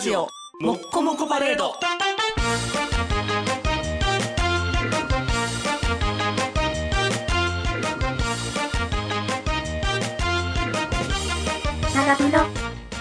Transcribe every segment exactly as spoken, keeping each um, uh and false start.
ジオもっこもこパレード。 長風呂。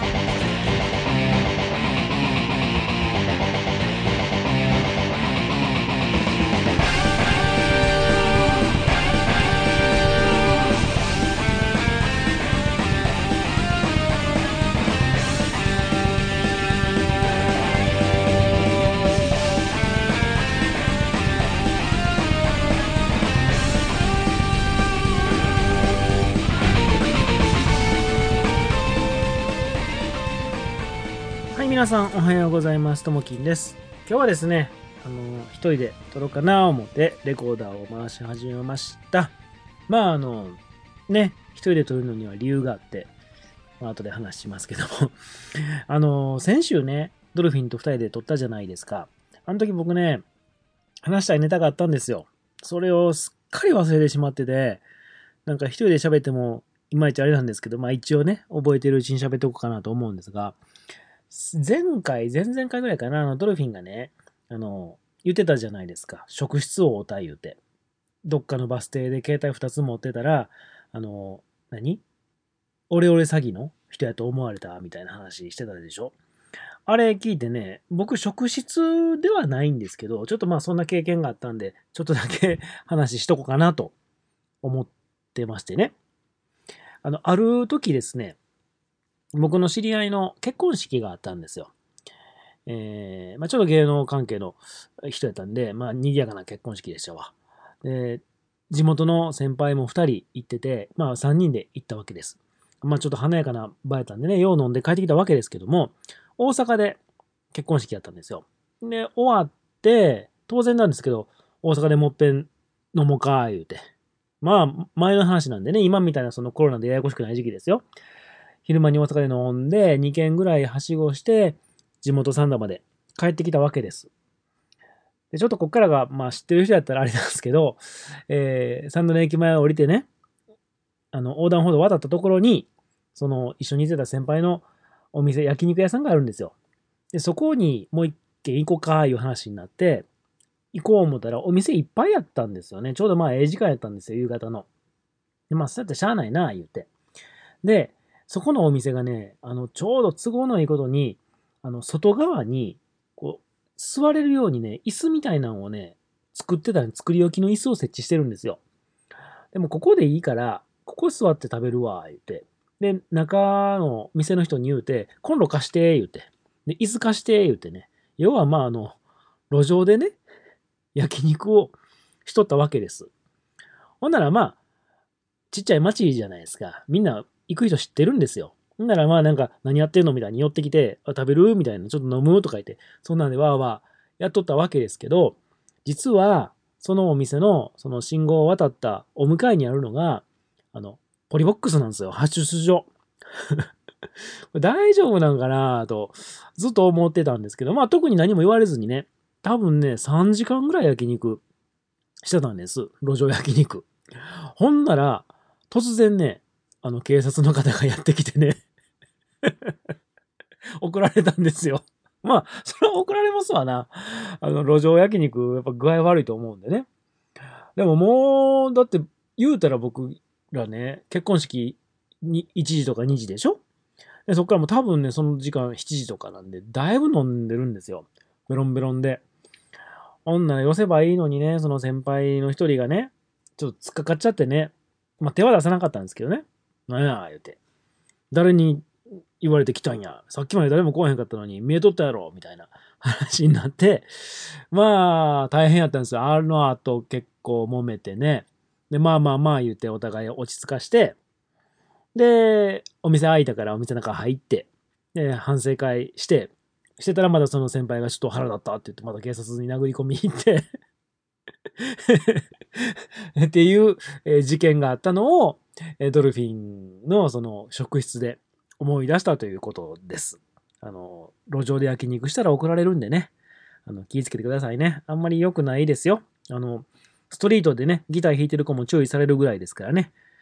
皆さんおはようございます。ともきんです。今日はですね、あの一人で撮ろうかなと思ってレコーダーを回し始めました。まああのね、一人で撮るのには理由があって、まあ後で話しますけどもあの先週ね、ドルフィンと二人で撮ったじゃないですか。あの時僕ね、話したいネタがあったんですよ。それをすっかり忘れてしまってて、なんか一人で喋ってもいまいちあれなんですけど、まあ一応ね、覚えてるうちに喋っておこうかなと思うんですが、前回、前々回ぐらいかな、あのドルフィンがね、あの、言ってたじゃないですか。職質を応対言うて。どっかのバス停で携帯ふたつ持ってたら、あの、何オレオレ詐欺の人やと思われたみたいな話してたでしょ。あれ聞いてね、僕職質ではないんですけど、ちょっとまあそんな経験があったんで、ちょっとだけ話しとこうかなと思ってましてね。あの、ある時ですね、僕の知り合いの結婚式があったんですよ。えー、まあちょっと芸能関係の人やったんで、まあ賑やかな結婚式でしたわ。で、地元の先輩もふたり行ってて、まあさんにんで行ったわけです。まあちょっと華やかな場やったんでね、よう飲んで帰ってきたわけですけども、大阪で結婚式やったんですよ。で、終わって、当然なんですけど、大阪でもっぺん飲もうか、言うて。まあ前の話なんでね、今みたいなそのコロナでややこしくない時期ですよ。昼間に大阪で飲んで、にけんぐらいはしごして、地元三田まで帰ってきたわけです。で、ちょっとこっからが、まあ知ってる人やったらあれなんですけど、えー、三田の駅前を降りてね、あの、横断歩道を渡ったところに、その、一緒に行ってた先輩のお店、焼肉屋さんがあるんですよ。で、そこにもう一軒行こうか、いう話になって、行こう思ったらお店いっぱいやったんですよね。ちょうどまあ、ええ時間やったんですよ、夕方の。で、まあ、そうやってしゃあないな、言って。で、そこのお店がね、あの、ちょうど都合のいいことに、あの、外側に、こう、座れるようにね、椅子みたいなのをね、作ってたの、作り置きの椅子を設置してるんですよ。でも、ここでいいから、ここ座って食べるわ、言って。で、中の店の人に言うて、コンロ貸して、言うて。で、椅子貸して、言うてね。要は、まあ、あの、路上でね、焼肉をしとったわけです。ほんなら、まあ、ちっちゃい町じゃないですか。みんな、行く人知ってるんですよ。ほんならまあなんか何やってんのみたいに寄ってきて、あ、食べるみたいな、ちょっと飲むとか言って、そんなんでわーわーやっとったわけですけど、実はそのお店のその信号を渡ったお向かいにあるのが、あの、ポリボックスなんですよ。発出所。大丈夫なんかなとずっと思ってたんですけど、まあ特に何も言われずにね、多分ね、さんじかんぐらい焼肉してたんです。路上焼肉。ほんなら、突然ね、あの、警察の方がやってきてね怒られたんですよ。まあ、それは怒られますわな。あの、路上焼肉、やっぱ具合悪いと思うんでね。でももう、だって言うたら僕らね、結婚式にいちじとかにじでしょ。で、そっからもう多分ね、その時間しちじとかなんで、だいぶ飲んでるんですよ。ベロンベロンで。女寄せばいいのにね、その先輩の一人がね、ちょっと突っかかっちゃってね、まあ手は出さなかったんですけどね。なんや、言うて。誰に言われてきたんや。さっきまで誰も来へんかったのに見えとったやろ、みたいな話になって、まあ、大変やったんですよ。あの後結構揉めてね。で、まあまあまあ言って、お互い落ち着かして、で、お店開いたからお店の中入って、で、反省会して、してたらまだその先輩がちょっと腹立ったって言って、また警察に殴り込みに行ってっていう、えー事件があったのを、えードルフィンのその職質で思い出したということです。あの、路上で焼肉したら怒られるんでね、あの気をつけてくださいね。あんまり良くないですよ。あの、ストリートでね、ギター弾いてる子も注意されるぐらいですからね。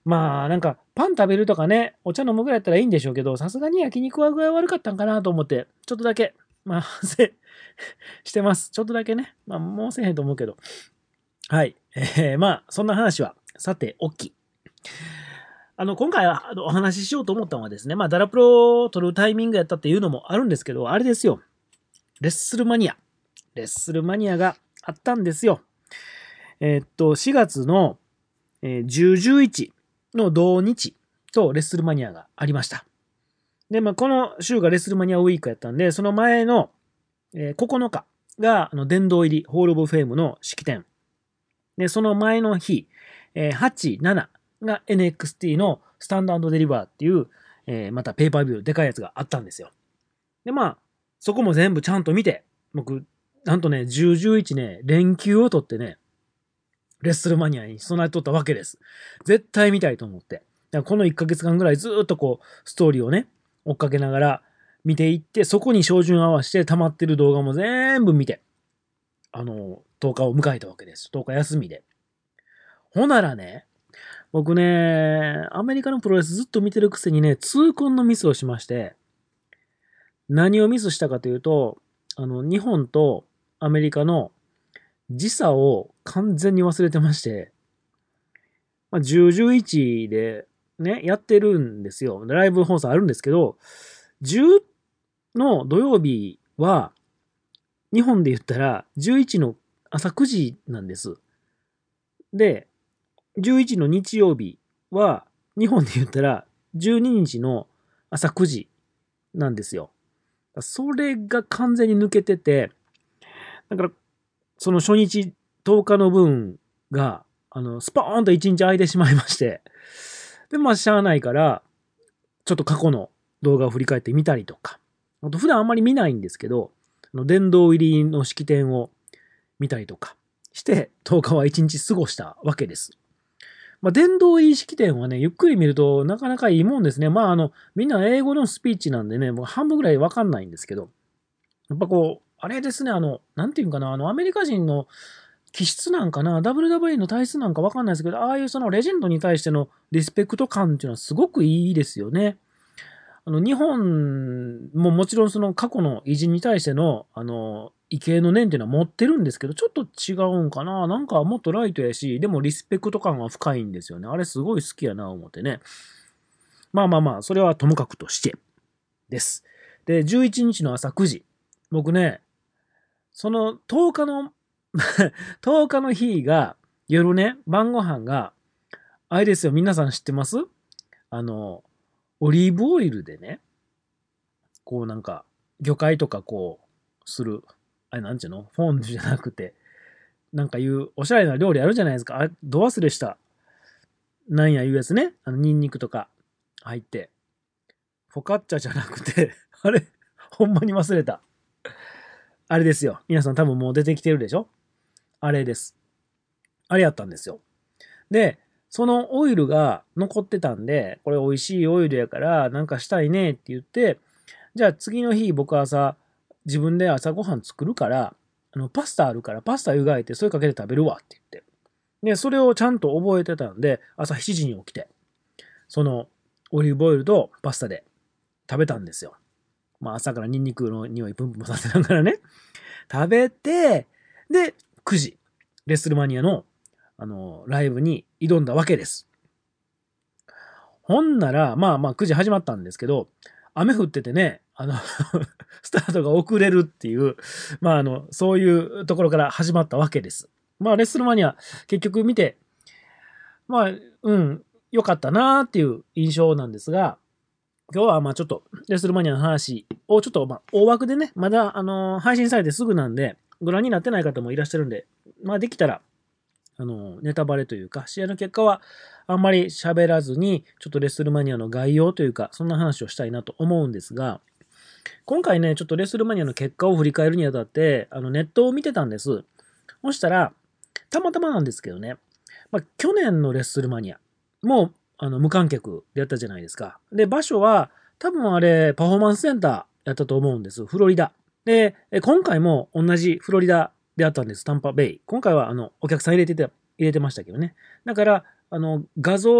まあなんかパン食べるとかね、お茶飲むぐらいやったらいいんでしょうけど、さすがに焼肉は具合悪かったんかなと思って、ちょっとだけ、まあ反省してます。ちょっとだけね。まあもうせえへんと思うけど。はい。えー、まあそんな話はさておき。あの、今回はあのお話ししようと思ったのはですね、まあダラプロを撮るタイミングやったっていうのもあるんですけど、あれですよ。レッスルマニア。レッスルマニアがあったんですよ。えーっと、しがつの、えーじゅう、じゅういちの同日とレッスルマニアがありました。で、まあ、この週がレッスルマニアウィークやったんで、その前の、えーここのかが、あの、殿堂入り、ホールオブフェームの式典。で、その前の日、えーはち、しちが エヌエックスティー のスタンド&デリバーっていう、えーまたペーパービューでかいやつがあったんですよ。で、まあ、そこも全部ちゃんと見て、僕、なんとね、じゅう、じゅういちね、連休を取ってね、レッスルマニアに備えとったわけです。絶対見たいと思って。だからこのいっかげつかんぐらいずっとこう、ストーリーをね、追っかけながら見ていって、そこに照準合わせて溜まってる動画も全部見て、あの、とおかを迎えたわけです。とおか休みで。ほならね、僕ね、アメリカのプロレスずっと見てるくせにね、痛恨のミスをしまして、何をミスしたかというと、あの、日本とアメリカの時差を完全に忘れてまして、まあ、じゅう、じゅういちでね、やってるんですよ。ライブ放送あるんですけど、じゅうの土曜日は、日本で言ったらじゅういちの朝くじなんです。で、じゅういちの日曜日は、日本で言ったらじゅうににちの朝くじなんですよ。それが完全に抜けてて、だから、その初日とおかの分が、あの、スポーンといちにち空いてしまいまして、で、まあ、しゃあないから、ちょっと過去の動画を振り返ってみたりとか、あと普段あんまり見ないんですけど、あの殿堂入りの式典を見たりとかして、とおかはいちにち過ごしたわけです。まあ、殿堂入り式典はね、ゆっくり見るとなかなかいいもんですね。まあ、あの、みんな英語のスピーチなんでね、もう半分ぐらいわかんないんですけど、やっぱこう、あれですね、あの、なんていうかな、あの、アメリカ人の気質なんかな、ダブリューダブリュー の体質なんかわかんないですけど、ああいうそのレジェンドに対してのリスペクト感っていうのはすごくいいですよね。あの、日本ももちろんその過去の偉人に対しての、あの、畏敬の念っていうのは持ってるんですけど、ちょっと違うんかな。なんかもっとライトやし、でもリスペクト感が深いんですよね。あれすごい好きやな、思ってね。まあまあまあ、それはともかくとしてです。で、じゅういちにちの朝くじ。僕ね、そのとおかのとおかの日が、夜ね、晩ご飯が、あれですよ、皆さん知ってます？あの、オリーブオイルでね、こうなんか、魚介とかこう、する、あれなんちゅうの？フォンデュじゃなくて、なんかいうおしゃれな料理あるじゃないですか。あれ、ど忘れした。なんやいうやつね。あの、ニンニクとか入って。フォカッチャじゃなくてあれ、ほんまに忘れた。あれですよ。皆さん多分もう出てきてるでしょ？あれです。あれやったんですよ。で、そのオイルが残ってたんで、これ美味しいオイルやからなんかしたいねって言って、じゃあ次の日僕朝、自分で朝ごはん作るから、あのパスタあるからパスタ湯がいてそれかけて食べるわって言って。で、それをちゃんと覚えてたんで、朝しちじに起きて、そのオリーブオイルとパスタで食べたんですよ。まあ朝からニンニクの匂いプンプンさせながらね。食べて、で、くじ、レッスルマニアの、あの、ライブに挑んだわけです。ほんなら、まあまあくじ始まったんですけど、雨降っててね、あのスタートが遅れるっていう、まああの、そういうところから始まったわけです。まあレッスルマニア結局見て、まあ、うん、良かったなーっていう印象なんですが、今日はまあちょっとレッスルマニアの話をちょっとまあ大枠でね、まだあの配信されてすぐなんで、ご覧になってない方もいらっしゃるんで、まあできたら、あの、ネタバレというか、試合の結果はあんまり喋らずに、ちょっとレッスルマニアの概要というか、そんな話をしたいなと思うんですが、今回ね、ちょっとレッスルマニアの結果を振り返るにあたって、あのネットを見てたんです。そしたら、たまたまなんですけどね、まあ、去年のレッスルマニアもあの無観客でやったじゃないですか。で、場所は多分あれパフォーマンスセンターやったと思うんです。フロリダ。で、今回も同じフロリダであったんです。タンパベイ。今回はあのお客さん入れてて、入れてましたけどね。だから、あの画像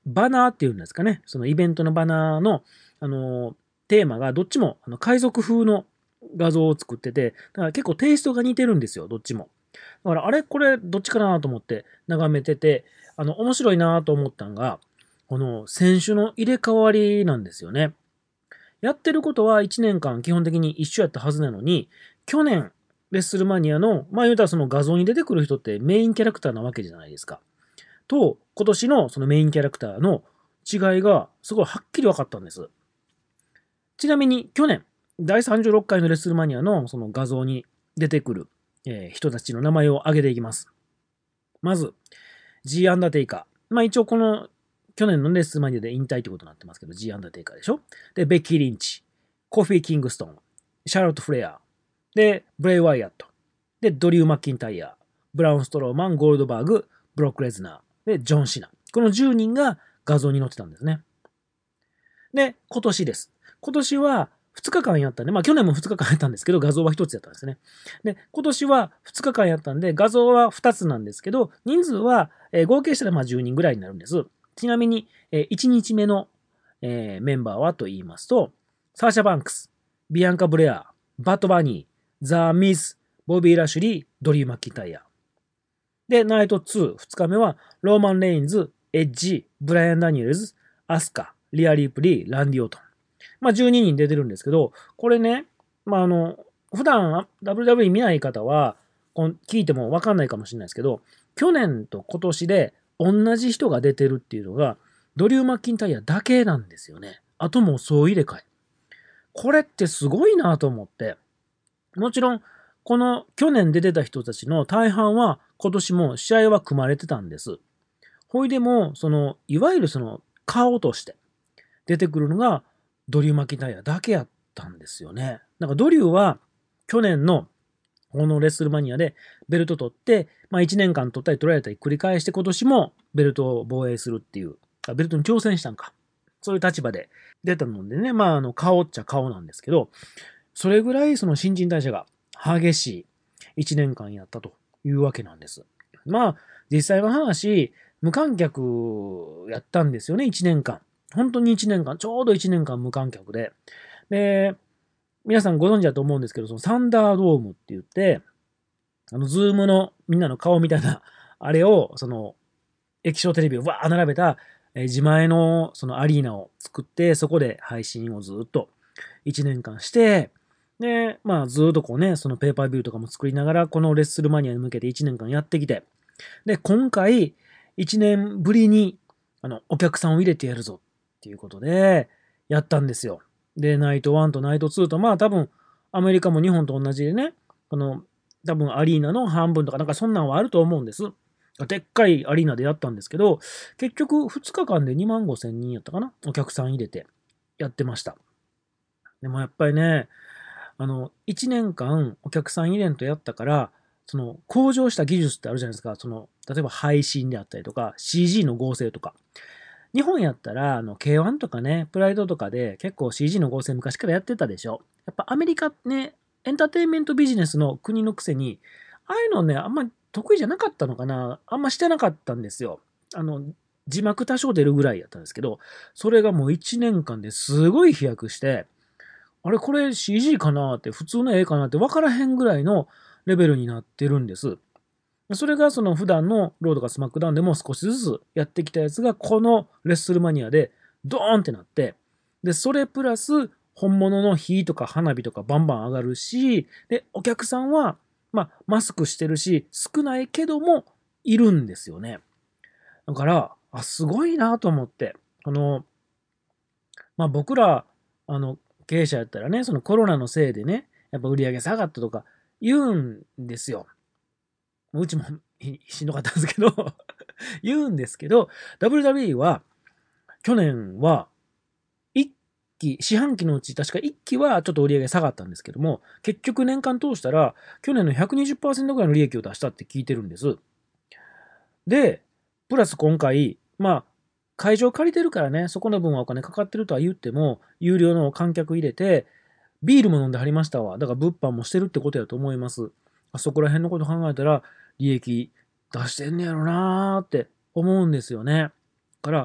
バナーっていうんですかね、そのイベントのバナーの、あのーテーマがどっちもあの海賊風の画像を作ってて、だから結構テイストが似てるんですよ、どっちも。だから、あれこれどっちかなと思って眺めてて、あの、面白いなと思ったんが、この選手の入れ替わりなんですよね。やってることはいちねんかん基本的に一緒やったはずなのに、去年、レッスルマニアの、まあ言うたらその画像に出てくる人ってメインキャラクターなわけじゃないですか。と、今年のそのメインキャラクターの違いがすごいはっきり分かったんです。ちなみに去年、だいさんじゅうろっかいのレッスルマニアのその画像に出てくる、えー人たちの名前を挙げていきます。まず、G アンダーテイカー。まあ一応この去年のレッスルマニアで引退ってことになってますけど、G アンダーテイカーでしょ。で、ベッキー・リンチ、コフィー・キングストン、シャーロット・フレア、で、ブレイ・ワイアット、で、ドリュー・マッキンタイヤ、ブラウン・ストローマン、ゴールドバーグ、ブロック・レズナー、で、ジョン・シナ。このじゅうにんが画像に載ってたんですね。で、今年です。今年はふつかかんやったんで、まあ去年もふつかかんやったんですけど、画像はひとつやったんですね。で、今年はふつかかんやったんで、画像はふたつなんですけど、人数は、えー合計したらまあじゅうにんぐらいになるんです。ちなみに、えーいちにちめの、えーメンバーはと言いますと、サーシャ・バンクス、ビアンカ・ブレア、バット・バニー、ザ・ミス、ボビー・ラシュリー、ドリー・マッキンタイヤ。で、ナイトツー、ふつかめは、ローマン・レインズ、エッジ、ブライアン・ダニエルズ、アスカ、リア・リープリー、ランディ・オートン。まあ、じゅうににん出てるんですけど、これね、まあ、あの、普段 ダブリューダブリューイー 見ない方は、こん聞いてもわかんないかもしれないですけど、去年と今年で同じ人が出てるっていうのが、ドリュー・マッキンタイヤだけなんですよね。あともう総入れ替え。これってすごいなと思って。もちろん、この去年出てた人たちの大半は今年も試合は組まれてたんです。ほいでも、その、いわゆるその顔として出てくるのがドリュー・マキンタイヤだけやったんですよね。なんかドリューは去年のこのレッスルマニアでベルト取って、まあいちねんかん取ったり取られたり繰り返して今年もベルトを防衛するっていう、あベルトに挑戦したんか。そういう立場で出たのでね、まああの顔っちゃ顔なんですけど、それぐらいその新陳代謝が激しいいちねんかんやったというわけなんです。まあ実際の話、無観客やったんですよね、いちねんかん。本当にいちねんかん、ちょうどいちねんかん無観客で。で、皆さんご存知だと思うんですけど、そのサンダードームって言って、あの、ズームのみんなの顔みたいな、あれを、その、液晶テレビをわー並べた、えー自前のそのアリーナを作って、そこで配信をずっといちねんかんして、で、まあずっとこうね、そのペーパービューとかも作りながら、このレッスルマニアに向けていちねんかんやってきて、で、今回、いちねんぶりに、あの、お客さんを入れてやるぞっていうことで、やったんですよ。で、ナイトワンとナイトツーと、まあ多分、アメリカも日本と同じでね、この、多分アリーナの半分とかなんかそんなんはあると思うんです。でっかいアリーナでやったんですけど、結局ふつかかんでにまんごせんにんやったかな、お客さん入れてやってました。でもやっぱりね、あの、いちねんかんお客さん入れんとやったから、その向上した技術ってあるじゃないですか。その、例えば配信であったりとか、シージー の合成とか。日本やったら、あの、ケーワン とかね、プライドとかで結構 シージー の合成昔からやってたでしょ。やっぱアメリカね、エンターテインメントビジネスの国のくせに、ああいうのね、あんま得意じゃなかったのかな。あんましてなかったんですよ。あの、字幕多少出るぐらいやったんですけど、それがもういちねんかんですごい飛躍して、あれこれ シージー かなって、普通の絵かなって分からへんぐらいのレベルになってるんです。それがその普段のロードかスマックダウンでも少しずつやってきたやつがこのレッスルマニアでドーンってなって、で、それプラス本物の火とか花火とかバンバン上がるし、で、お客さんは、まあ、マスクしてるし、少ないけどもいるんですよね。だから、あ、すごいなと思って、この、まあ僕ら、あの、経営者やったらね、そのコロナのせいでね、やっぱ売り上げ下がったとか言うんですよ。うちもひしんどかったんですけど言うんですけど、ダブリューダブリューイー は、去年は、いっき、四半期のうち確かいっきはちょっと売り上げ下がったんですけども、結局年間通したら、去年の ひゃくにじゅっパーセント ぐらいの利益を出したって聞いてるんです。で、プラス今回、まあ、会場借りてるからね、そこの分はお金かかってるとは言っても、有料の観客入れて、ビールも飲んではりましたわ。だから物販もしてるってことやと思います。あそこら辺のこと考えたら、利益出してんねやろなーって思うんですよね。だから、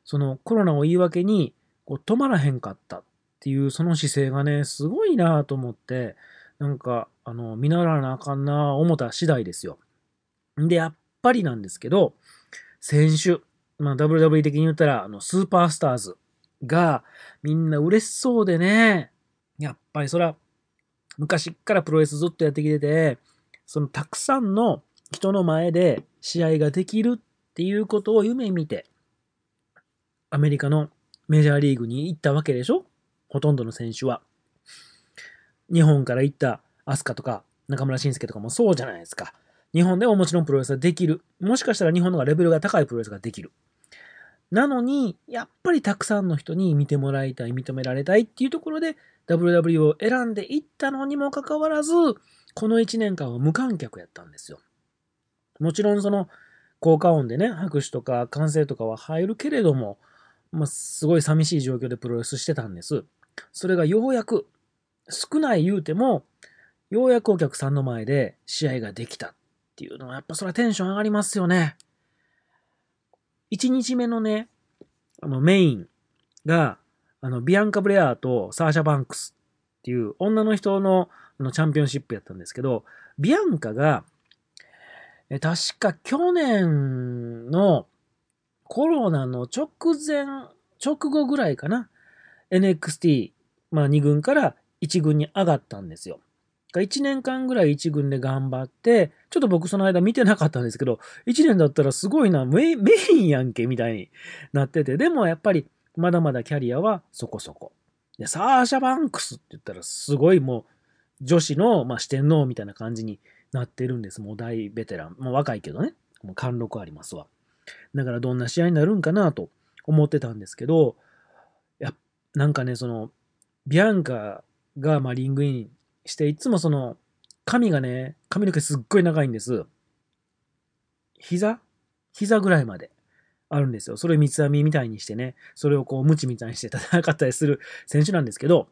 そのコロナを言い訳にこう止まらへんかったっていうその姿勢がね、すごいなと思って、なんか、あの、見習わなあかんな思った次第ですよ。で、やっぱりなんですけど、選手、まあ、ダブリューダブリューイー 的に言ったら、あの、スーパースターズがみんな嬉しそうでね、やっぱりそら、昔っからプロレスずっとやってきてて、そのたくさんの人の前で試合ができるっていうことを夢見て、アメリカのメジャーリーグに行ったわけでしょ、ほとんどの選手は。日本から行った飛鳥とか中村慎介とかもそうじゃないですか。日本でももちろんプロレスができる。もしかしたら日本の方がレベルが高いプロレスができる。なのに、やっぱりたくさんの人に見てもらいたい、認められたいっていうところで ダブリューダブリュー を選んでいったのにもかかわらず、このいちねんかんは無観客やったんですよ。もちろんその効果音でね、拍手とか歓声とかは入るけれども、まあ、すごい寂しい状況でプロレスしてたんです。それがようやく、少ない言うても、ようやくお客さんの前で試合ができたっていうのは、やっぱそれはテンション上がりますよね。いちにちめのね、あのメインが、あの、ビアンカ・ブレアーとサーシャ・バンクスっていう女の人のあのチャンピオンシップやったんですけど、ビアンカが、え確か去年のコロナの直前、直後ぐらいかな、エヌエックスティー、まあに軍からいち軍に上がったんですよ。いちねんかんぐらいいち軍で頑張って、ちょっと僕その間見てなかったんですけど、いちねんだったらすごいな、メイメインやんけみたいになってて、でもやっぱりまだまだキャリアはそこそこ。で、サーシャ・バンクスって言ったらすごいもう女子の、まあ、四天王みたいな感じになってるんです。もう大ベテラン。もう若いけどね。もう貫禄ありますわ。だからどんな試合になるんかなと思ってたんですけど、やなんかね、その、ビアンカがまあリングインして、いつもその、髪がね、髪の毛すっごい長いんです。膝膝ぐらいまであるんですよ。それを三つ編みみたいにしてね、それをこう、ムチみたいにして戦ったりする選手なんですけど、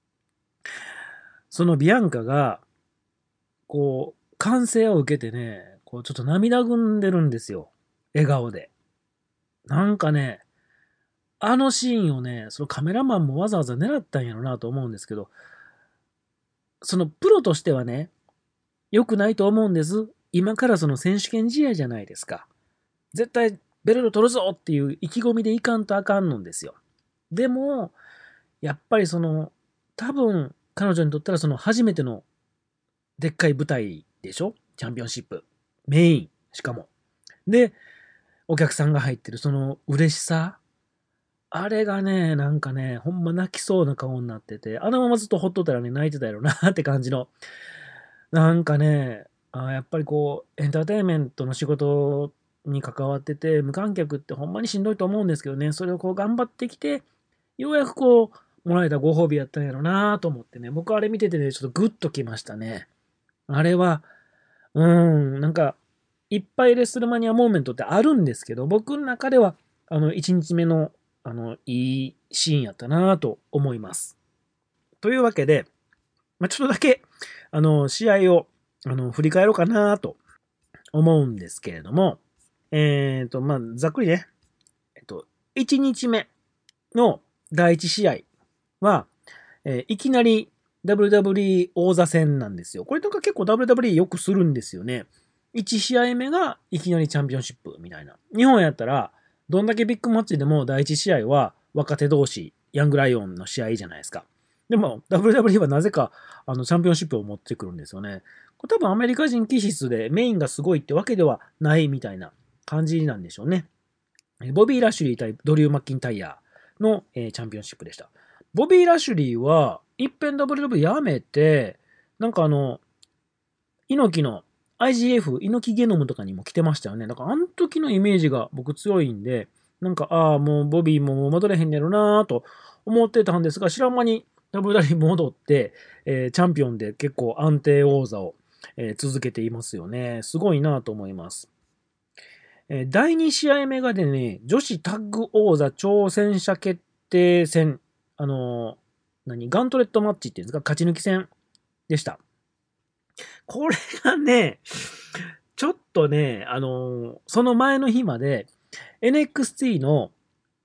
そのビアンカが、こう、歓声を受けてね、こう、ちょっと涙ぐんでるんですよ。笑顔で。なんかね、あのシーンをね、そのカメラマンもわざわざ狙ったんやろなと思うんですけど、そのプロとしてはね、良くないと思うんです。今からその選手権試合じゃないですか。絶対ベルト取るぞっていう意気込みでいかんとあかんのんですよ。でも、やっぱりその、多分彼女にとったらその初めてのでっかい舞台でしょ、チャンピオンシップ。メイン、しかも。で、お客さんが入ってるその嬉しさ。あれがね、なんかね、ほんま泣きそうな顔になってて、あのままずっとほっとったらね、泣いてたやろなって感じの。なんかね、あやっぱりこう、エンターテインメントの仕事に関わってて、無観客ってほんまにしんどいと思うんですけどね、それをこう頑張ってきて、ようやくこう、もらえたご褒美やったんやろなと思ってね、僕あれ見ててね、ちょっとグッときましたね。あれは、うーん、なんか、いっぱいレスルマニアモーメントってあるんですけど、僕の中では、あの、いちにちめの、あの、いいシーンやったなと思います。というわけで、まあ、ちょっとだけ、あの、試合を、あの、振り返ろうかなと思うんですけれども、えっ、ー、と、まあ、ざっくりね、えっと、いちにちめのだいいち試合は、えーいきなり ダブリューダブリューイー 王座戦なんですよ。これとか結構 ダブリューダブリューイー よくするんですよね。いち試合目がいきなりチャンピオンシップみたいな。日本やったら、どんだけビッグマッチでもだいいち試合は若手同士、ヤングライオンの試合じゃないですか。でも ダブリューダブリューイー はなぜかあのチャンピオンシップを持ってくるんですよね。これ多分アメリカ人気質でメインがすごいってわけではないみたいな感じなんでしょうね。ボビー・ラッシュリー対ドリュー・マッキンタイヤーの、えーチャンピオンシップでした。ボビー・ラッシュリーは、一遍 ダブリューダブリューイー やめて、なんかあの、猪木の アイジーエフ、猪木ゲノムとかにも来てましたよね。だからあの時のイメージが僕強いんで、なんか、ああ、もうボビーももう戻れへんやろなぁと思ってたんですが、知らん間に ダブリューダブリューイー 戻って、えーチャンピオンで結構安定王座を、えー続けていますよね。すごいなと思います。えーだいに試合目がでね、女子タッグ王座挑戦者決定戦、あのー何、ガントレットマッチっていうんですか、勝ち抜き戦でした。これがね、ちょっとね、あのーその前の日まで エヌエックスティー の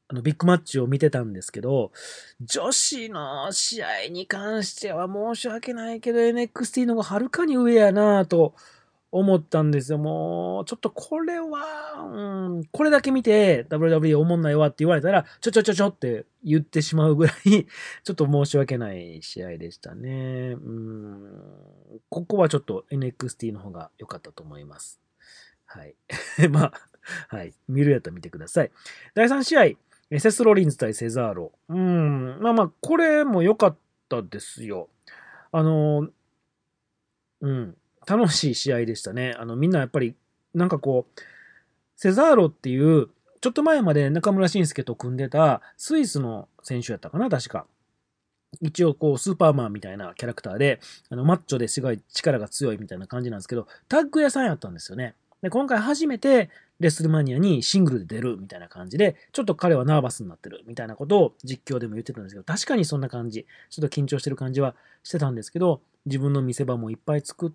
あのビッグマッチを見てたんですけど、女子の試合に関しては申し訳ないけど エヌエックスティー の方がはるかに上やなと思ったんですよ。もうちょっとこれは、うん、これだけ見て ダブリューダブリューイー おもんないわって言われたらちょちょちょちょって言ってしまうぐらいちょっと申し訳ない試合でしたね。うん、ここはちょっと エヌエックスティー の方が良かったと思います。はい。まあ、はい。見るやったら見てください。だいさん試合、セス・ロリンズ対セザーロ。うん。まあまあ、これも良かったですよ。あの、うん。楽しい試合でしたね。あの、みんなやっぱり、なんかこう、セザーロっていう、ちょっと前まで中村慎介と組んでたスイスの選手やったかな、確か。一応こうスーパーマンみたいなキャラクターで、あのマッチョですごい力が強いみたいな感じなんですけど、タッグ屋さんやったんですよね。で、今回初めてレスルマニアにシングルで出るみたいな感じで、ちょっと彼はナーバスになってるみたいなことを実況でも言ってたんですけど、確かにそんな感じ、ちょっと緊張してる感じはしてたんですけど、自分の見せ場もいっぱい作って、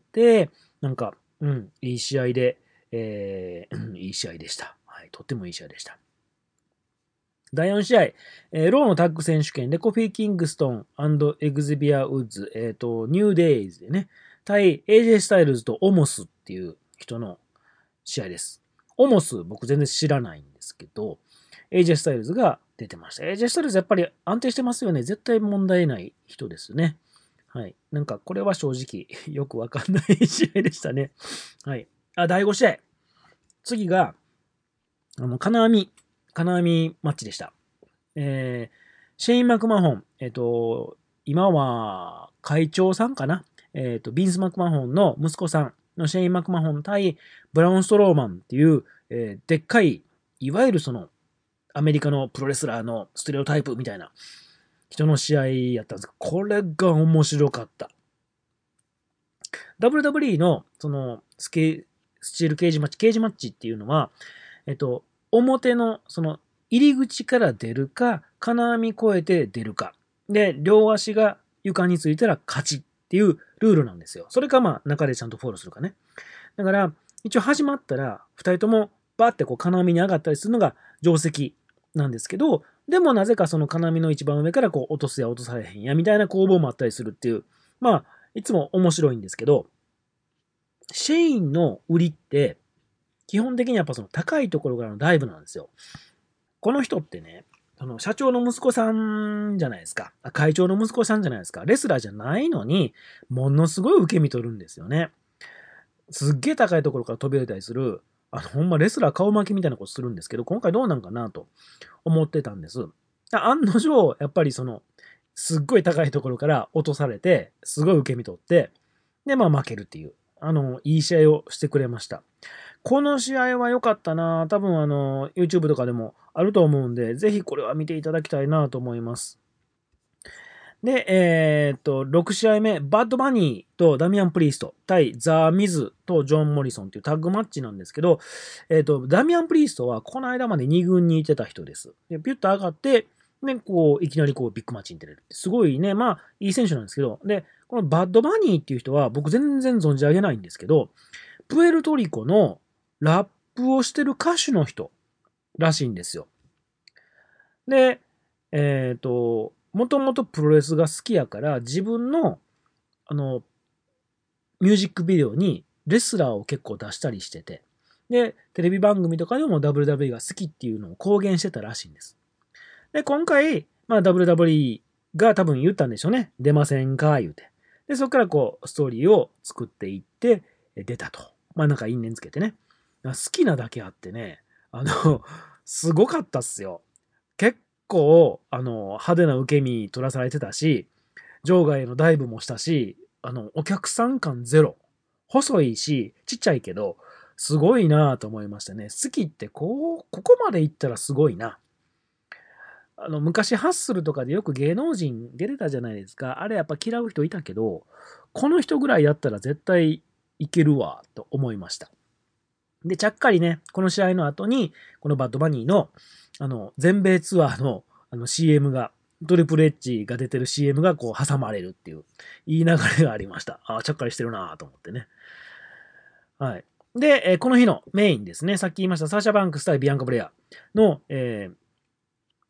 なんか、うん、いい試合で、えー、いい試合でした。はい、とってもいい試合でした。だいよん試合、えー、ローのタッグ選手権でコフィー・キングストン&エグゼビア・ウッズ、えっ、ー、と、ニューデイズでね、対 エージェー スタイルズとオモスっていう人の試合です。オモス、僕全然知らないんですけど、エージェー スタイルズが出てました。エージェー スタイルズやっぱり安定してますよね。絶対問題ない人ですね。はい。なんか、これは正直よくわかんない試合でしたね。はい。あ、だいご試合。次が、あの、金網、金網マッチでした。えー、シェイン・マクマホン、えっ、ー、と、今は会長さんかな、えっ、ー、と、ビンス・マクマホンの息子さんのシェイン・マクマホン対ブラウン・ストローマンっていう、えー、でっかい、いわゆるその、アメリカのプロレスラーのステレオタイプみたいな人の試合やったんですが、これが面白かった。ダブリューダブリューイー の、その、スケ、スチールケージマッチ、ケージマッチっていうのは、えっと、表の、その、入り口から出るか、金網越えて出るか。で、両足が床についたら勝ちっていうルールなんですよ。それかまあ、中でちゃんとフォローするかね。だから、一応始まったら、二人ともバーってこう金網に上がったりするのが定石なんですけど、でもなぜかその金網の一番上からこう落とすや落とされへんやみたいな攻防もあったりするっていう、まあ、いつも面白いんですけど、シェインの売りって、基本的にやっぱその高いところからのダイブなんですよ。この人ってね、あの社長の息子さんじゃないですか。会長の息子さんじゃないですか。レスラーじゃないのに、ものすごい受け身取るんですよね。すっげえ高いところから飛び降りたりする、あの、ほんまレスラー顔巻きみたいなことするんですけど、今回どうなんかなと思ってたんです。案の定、やっぱりその、すっごい高いところから落とされて、すごい受け身取って、で、まあ負けるっていう、あの、いい試合をしてくれました。この試合は良かったな。多分あの、YouTube とかでもあると思うんで、ぜひこれは見ていただきたいなと思います。で、えー、っと、ろく試合目、バッドバニーとダミアン・プリースト対ザ・ミズとジョン・モリソンっていうタッグマッチなんですけど、えー、っと、ダミアン・プリーストはこの間までに軍にいてた人です。で、ピュッと上がって、で、こう、いきなりこう、ビッグマッチに出れる。すごいね、まあ、いい選手なんですけど、で、このバッドバニーっていう人は僕全然存じ上げないんですけど、プエルトリコのラップをしてる歌手の人らしいんですよ。で、えっ、ー、と、もともとプロレスが好きやから、自分の、あの、ミュージックビデオにレスラーを結構出したりしてて、で、テレビ番組とかでも ダブリューダブリューイー が好きっていうのを公言してたらしいんです。で、今回、まあ ダブリューダブリューイー が多分言ったんでしょうね。出ませんか言うて。で、そこからこう、ストーリーを作っていって、出たと。まあなんか因縁つけてね。好きなだけあってね、あの、すごかったっすよ。結構、あの、派手な受け身取らされてたし、場外へのダイブもしたし、あの、お客さん感ゼロ。細いし、ちっちゃいけど、すごいなぁと思いましたね。好きってこう、ここまで行ったらすごいな。あの、昔ハッスルとかでよく芸能人出れたじゃないですか。あれやっぱ嫌う人いたけど、この人ぐらいやったら絶対いけるわ、と思いました。で、ちゃっかりね、この試合の後に、このバッドバニーの、あの、全米ツアーのあの シーエム が、トリプルエッジが出てる シーエム がこう挟まれるっていう、いい流れがありました。ああ、ちゃっかりしてるなと思ってね。はい。で、えーこの日のメインですね。さっき言いましたサーシャ・バンクス対ビアンカ・ブレアの、えー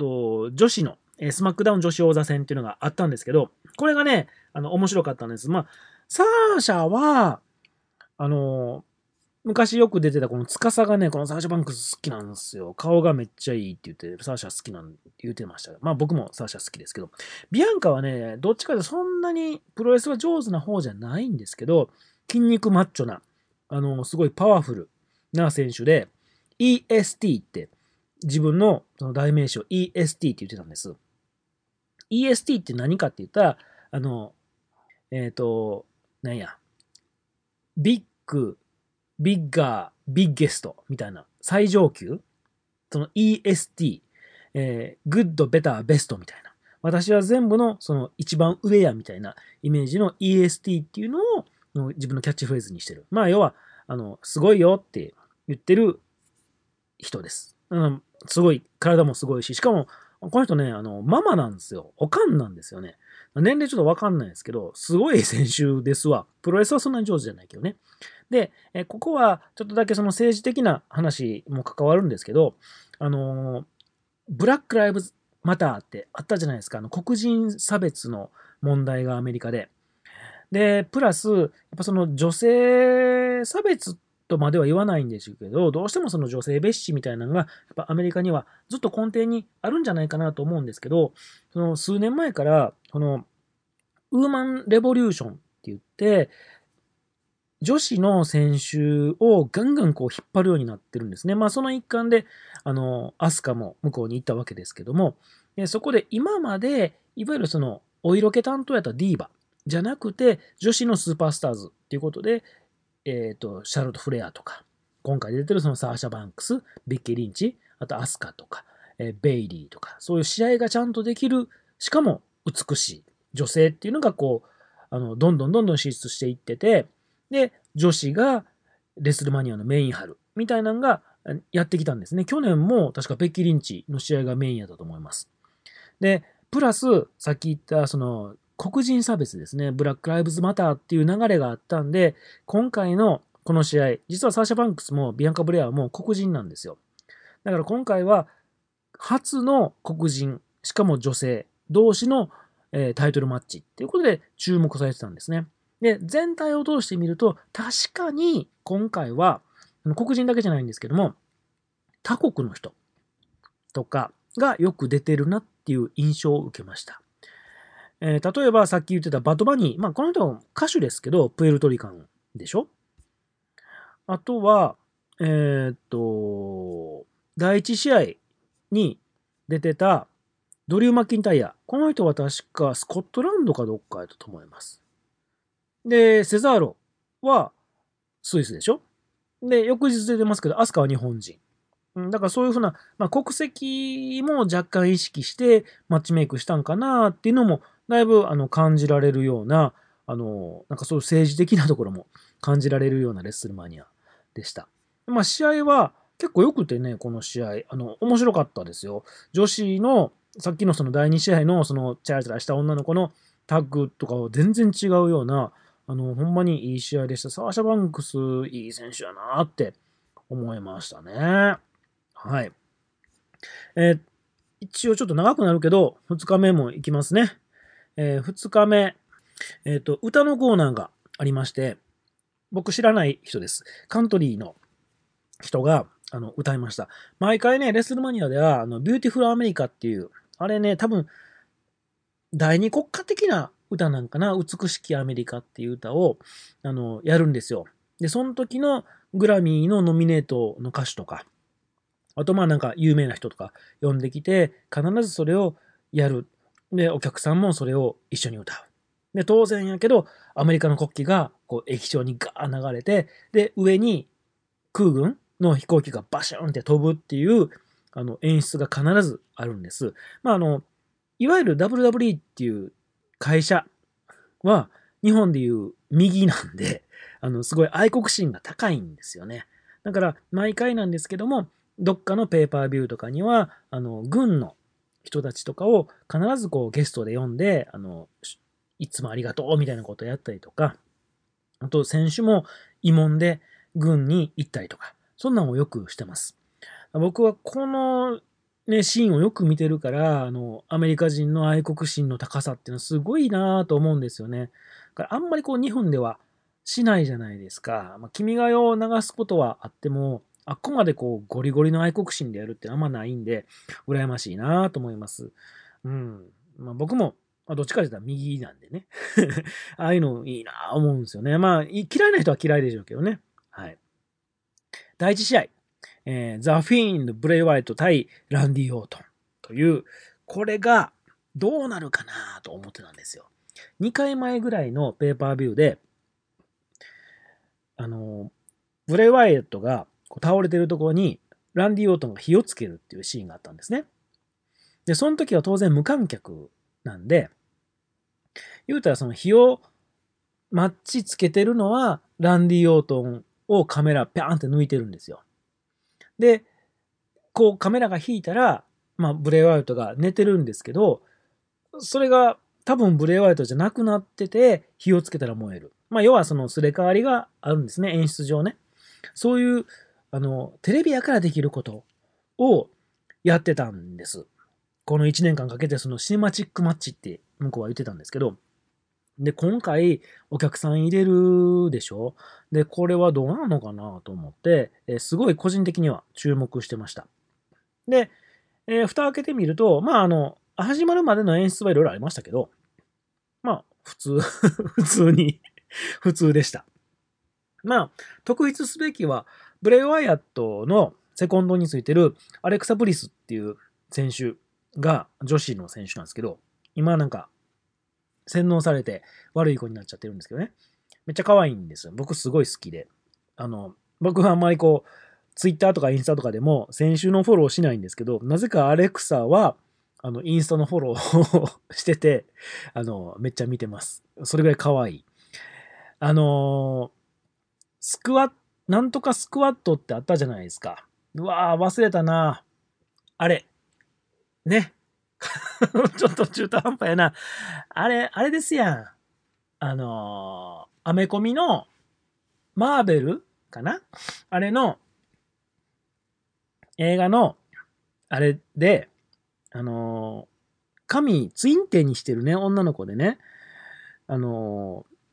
と、女子の、えースマックダウン女子王座戦っていうのがあったんですけど、これがね、あの、面白かったんです。まあ、サーシャは、あのー昔よく出てたこの司がね、このサーシャバンクス好きなんですよ。顔がめっちゃいいって言って、サーシャ好きなん言ってました。まあ僕もサーシャ好きですけど、ビアンカはね、どっちかというとそんなにプロレスが上手な方じゃないんですけど、筋肉マッチョな、あの、すごいパワフルな選手で、イーエスティー って自分のその代名詞を イーエスティー って言ってたんです。イーエスティー って何かって言ったら、あの、えっ、と、なんや、ビッグ、ビッガー、ビッゲストみたいな最上級、その イーエスティー、えー、グッド、ベター、ベストみたいな。私は全部のその一番上やみたいなイメージの イーエスティー っていうのをの自分のキャッチフレーズにしてる。まあ要は、あの、すごいよって言ってる人です。うん、すごい、体もすごいし、しかも、この人ね、あの、ママなんですよ。おかんなんですよね。年齢ちょっとわかんないですけど、すごい選手ですわ。プロレスはそんなに上手じゃないけどね。で、えここはちょっとだけその政治的な話も関わるんですけど、あのーブラック・ライブズ・マターってあったじゃないですか。あの黒人差別の問題がアメリカで。で、プラス、やっぱその女性差別とまでは言わないんですけど、どうしてもその女性蔑視みたいなのが、やっぱアメリカにはずっと根底にあるんじゃないかなと思うんですけど、その数年前から、このウーマンレボリューションって言って、女子の選手をガンガンこう引っ張るようになってるんですね。まあその一環で、あの、アスカも向こうに行ったわけですけども、でそこで今まで、いわゆるその、お色気担当やったディーバじゃなくて、女子のスーパースターズっていうことで、えっ、と、シャーロット・フレアとか、今回出てるそのサーシャ・バンクス、ビッキー・リンチ、あとアスカとか、えーベイリーとか、そういう試合がちゃんとできる、しかも美しい女性っていうのがこう、あの、どんどんどんどん進出していってて、で、女子がレスルマニアのメイン張るみたいなのがやってきたんですね。去年も確かベッキー・リンチの試合がメインやったと思います。で、プラス、さっき言ったその黒人差別ですね。ブラック・ライブズ・マターっていう流れがあったんで、今回のこの試合、実はサーシャ・バンクスもビアンカ・ブレアも黒人なんですよ。だから今回は初の黒人、しかも女性同士の、えータイトルマッチっていうことで注目されてたんですね。で、全体を通してみると、確かに今回は、黒人だけじゃないんですけども、他国の人とかがよく出てるなっていう印象を受けました。えー例えばさっき言ってたバトバニー、まあこの人は歌手ですけど、プエルトリカンでしょ。あとは、えーっと、第一試合に出てたドリュー・マッキンタイヤ。この人は確かスコットランドかどっかやったと思います。で、セザーロはスイスでしょ。で、翌日出てますけど、アスカは日本人。うんだからそういうふうな、まあ、国籍も若干意識してマッチメイクしたんかなっていうのも、だいぶあの感じられるような、あの、なんかそういう政治的なところも感じられるようなレッスルマニアでした。まあ、試合は結構良くてね、この試合、あの、面白かったですよ。女子の、さっきのそのだいに試合のそのチャラチャラした女の子のタッグとかは全然違うような、あの、ほんまにいい試合でした。サーシャ・バンクス、いい選手やなって思いましたね。はい。えー一応ちょっと長くなるけど、ふつかめも行きますね。えー、ふつかめ、えっ、と、歌のコーナーがありまして、僕知らない人です。カントリーの人があの歌いました。毎回ね、レスルマニアでは、あのビューティフルアメリカっていう、あれね、多分、第二国家的な歌なんかな、美しきアメリカっていう歌を、あの、やるんですよ。で、その時のグラミーのノミネートの歌手とか、あとまあなんか有名な人とか呼んできて、必ずそれをやる。で、お客さんもそれを一緒に歌う。で、当然やけど、アメリカの国旗がこう液晶にガー流れて、で、上に空軍の飛行機がバシュンって飛ぶっていうあの演出が必ずあるんです。まああの、いわゆる ダブリューダブリューイー っていう会社は日本でいう右なんで、あの、すごい愛国心が高いんですよね。だから毎回なんですけども、どっかのペーパービューとかには、あの、軍の人たちとかを必ずこうゲストで呼んで、あの、いつもありがとうみたいなことをやったりとか、あと選手も慰問で軍に行ったりとか、そんなんをよくしてます。僕はこのね、シーンをよく見てるから、あの、アメリカ人の愛国心の高さっていうのはすごいなと思うんですよね。だからあんまりこう日本ではしないじゃないですか。まあ、君が代を流すことはあっても、あっこまでこうゴリゴリの愛国心でやるってあんまないんで、羨ましいなと思います。うん。まあ、僕も、まあ、どっちかというと右なんでね。ああいうのいいな思うんですよね。まあ、い嫌いな人は嫌いでしょうけどね。はい。だいいち試合。えーザ・フィーンド、ブレイ・ワイト対ランディ・オートンという、これがどうなるかなと思ってたんですよ。にかいまえぐらいのペーパービューで、あの、ブレイ・ワイトがこう倒れてるところに、ランディ・オートンが火をつけるっていうシーンがあったんですね。で、その時は当然無観客なんで、言うたらその火をマッチつけてるのは、ランディ・オートンをカメラピャーンって抜いてるんですよ。で、こうカメラが引いたら、まあ、ブレイ・ワイトが寝てるんですけど、それが多分ブレイ・ワイトじゃなくなってて、火をつけたら燃える。まあ、要はそのすれ替わりがあるんですね、演出上ね。そういう、あの、テレビやからできることをやってたんです。このいちねんかんかけてそのシネマチックマッチって向こうは言ってたんですけど、で、今回お客さん入れるでしょ。で、これはどうなのかなと思って、えすごい個人的には注目してました。で、えー、蓋を開けてみると、まあ、あの、始まるまでの演出はいろいろありましたけど、まあ、普通、普通に普通でした。まあ、特筆すべきは、ブレイ・ワイアットのセコンドについてるアレクサ・ブリスっていう選手が女子の選手なんですけど、今なんか洗脳されて悪い子になっちゃってるんですけどね。めっちゃ可愛いんですよ。僕すごい好きで。あの、僕はあんまりこう、ツイッターとかインスタとかでも先週のフォローしないんですけど、なぜかアレクサは、あの、インスタのフォローをしてて、あの、めっちゃ見てます。それぐらい可愛い。あのースクワット、なんとかスクワットってあったじゃないですか。うわー、忘れたな。あれ。ね。ちょっと中途半端やな。あれ、あれですやん。あのーアメコミのマーベルかなあれの映画のあれで、あのー髪ツインテーにしてるね、女の子でね、あのー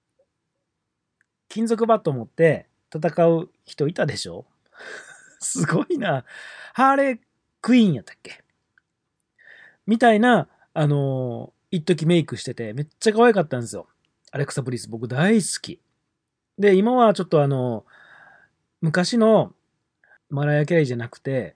金属バット持って戦う人いたでしょ。すごいな。ハーレークイーンやったっけみたいな、あのー一時メイクしてて、めっちゃ可愛かったんですよ。アレクサ・ブリス、僕大好き。で、今はちょっとあの、昔のマライア・キャリーじゃなくて、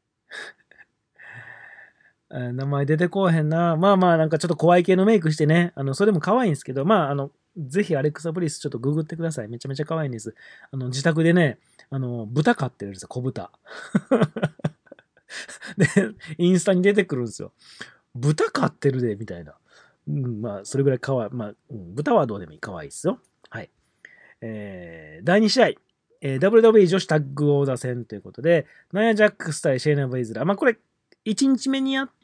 名前出てこうへんな。まあまあ、なんかちょっと怖い系のメイクしてね。あの、それも可愛いんですけど、まあ、あの、ぜひアレクサ・ブリスちょっとググってください。めちゃめちゃ可愛いんです。あの、自宅でね、あの、豚飼ってるんですよ、小豚。で、インスタに出てくるんですよ。豚飼ってるで、みたいな。うん、まあ、それぐらい可愛い。まあ、うん、豚はどうでもいい。可愛いですよ。はい。えー、だいに試合。えー、ダブリューダブリュー 女子タッグ王座戦ということで、ナイア・ジャックス対シェイナ・ベイズラー。まあ、これ、いちにちめにやった、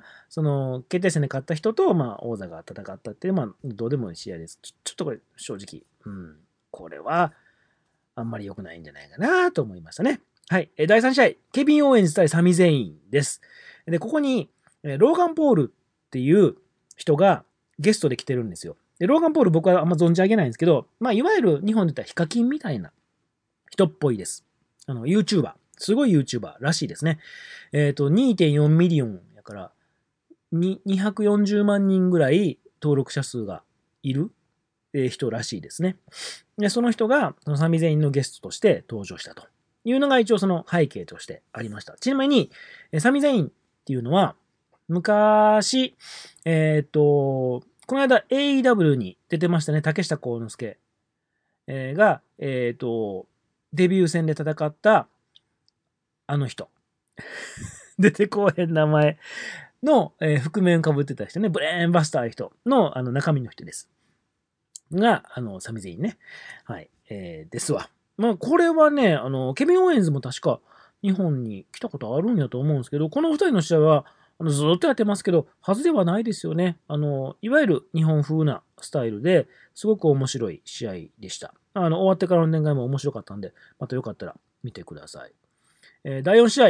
その、決定戦で勝った人と、まあ、王座が戦ったっていう、まあ、どうでもいい試合です。ちょちょっとこれ、正直、うん、これは、あんまり良くないんじゃないかなと思いましたね。はい。えーだいさん試合、ケビン・オーエンズ対サミ・ゼインです。で、ここに、えーローガン・ポールっていう人がゲストで来てるんですよ。で、ローガン・ポール僕はあんま存じ上げないんですけど、まあ、いわゆる日本で言ったらヒカキンみたいな人っぽいです。あの、YouTuber。すごい YouTuber らしいですね。えっ、と、にてんよんミリオンやから、ににひゃくよんじゅうまん人ぐらい登録者数がいるえー人らしいですね。で、その人が、そのサミゼインのゲストとして登場したというのが一応その背景としてありました。ちなみに、えーサミゼインっていうのは、昔、えっ、と、この間 エーイーダブリュー に出てましたね、竹下幸之助、えーが、えっ、と、デビュー戦で戦ったあの人。出てこうへん名前の、えー覆面かぶってた人ね、ブレーンバスター人のあの中身の人です。が、あの、サミゼインね。はい。えー、ですわ。まあ、これはね、あの、ケビン・オーエンズも確か日本に来たことあるんやと思うんですけど、この二人の試合は、あのずっとやってますけど、はずではないですよね。あの、いわゆる日本風なスタイルですごく面白い試合でした。あの、終わってからの年外も面白かったんで、またよかったら見てください。えー、だいよん試合、